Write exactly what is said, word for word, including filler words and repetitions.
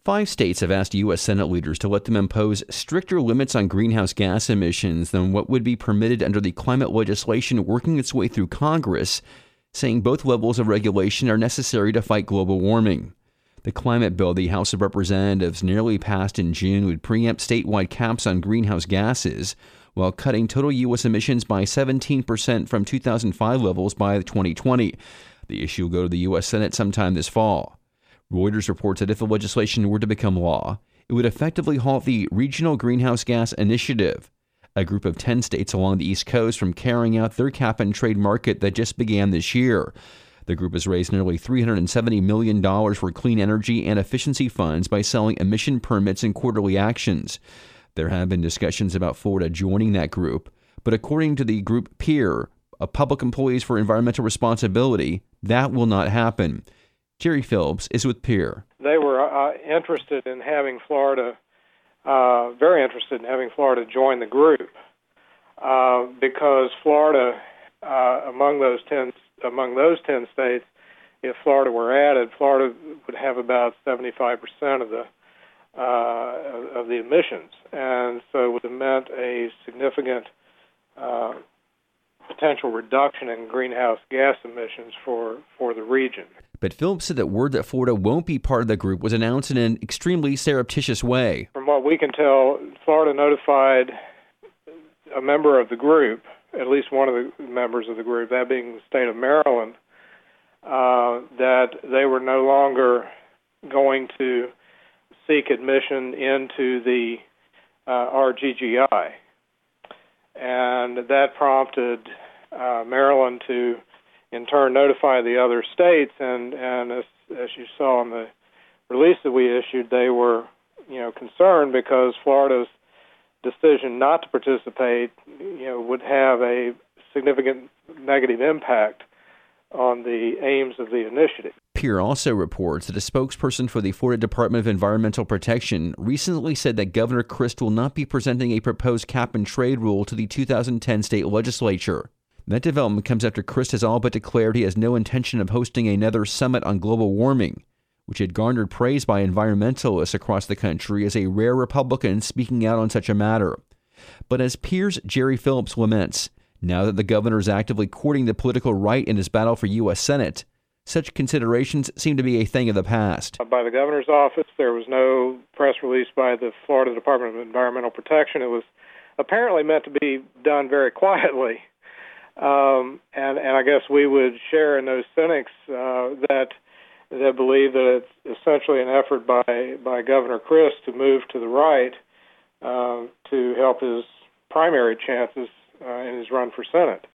Five states have asked U S. Senate leaders to let them impose stricter limits on greenhouse gas emissions than what would be permitted under the climate legislation working its way through Congress, saying both levels of regulation are necessary to fight global warming. The climate bill the House of Representatives nearly passed in June would preempt statewide caps on greenhouse gases, while cutting total U S emissions by seventeen percent from two thousand five levels by twenty twenty. The issue will go to the U S. Senate sometime this fall. Reuters reports that if the legislation were to become law, it would effectively halt the Regional Greenhouse Gas Initiative, a group of ten states along the East Coast, from carrying out their cap-and-trade market that just began this year. The group has raised nearly three hundred seventy million dollars for clean energy and efficiency funds by selling emission permits and quarterly actions. There have been discussions about Florida joining that group, but according to the group PEER, a Public Employees for Environmental Responsibility, that will not happen. Jerry Phillips is with PEER. They were uh, interested in having Florida, uh, very interested in having Florida join the group, uh, because Florida, uh, among those ten, among those ten states, if Florida were added, Florida would have about seventy-five percent of the uh, of the emissions, and so it would have meant a significant uh, potential reduction in greenhouse gas emissions for, for the region. But Phillips said that word that Florida won't be part of the group was announced in an extremely surreptitious way. From what we can tell, Florida notified a member of the group, at least one of the members of the group, that being the state of Maryland, uh, that they were no longer going to seek admission into the uh, R G G I. And that prompted uh, Maryland to, in turn, notify the other states. And, and as, as you saw in the release that we issued, they were, you know, concerned because Florida's decision not to participate, you know, would have a significant negative impact on the aims of the initiative. PEER also reports that a spokesperson for the Florida Department of Environmental Protection recently said that Governor Crist will not be presenting a proposed cap-and-trade rule to the two thousand ten state legislature. That development comes after Crist has all but declared he has no intention of hosting another summit on global warming, which had garnered praise by environmentalists across the country as a rare Republican speaking out on such a matter. But as PEER's Jerry Phillips laments, now that the governor is actively courting the political right in his battle for U S. Senate, such considerations seem to be a thing of the past. By the governor's office, there was no press release by the Florida Department of Environmental Protection. It was apparently meant to be done very quietly. Um, and, and I guess we would share in those cynics uh, that that believe that it's essentially an effort by, by Governor Crist to move to the right uh, to help his primary chances uh, in his run for Senate.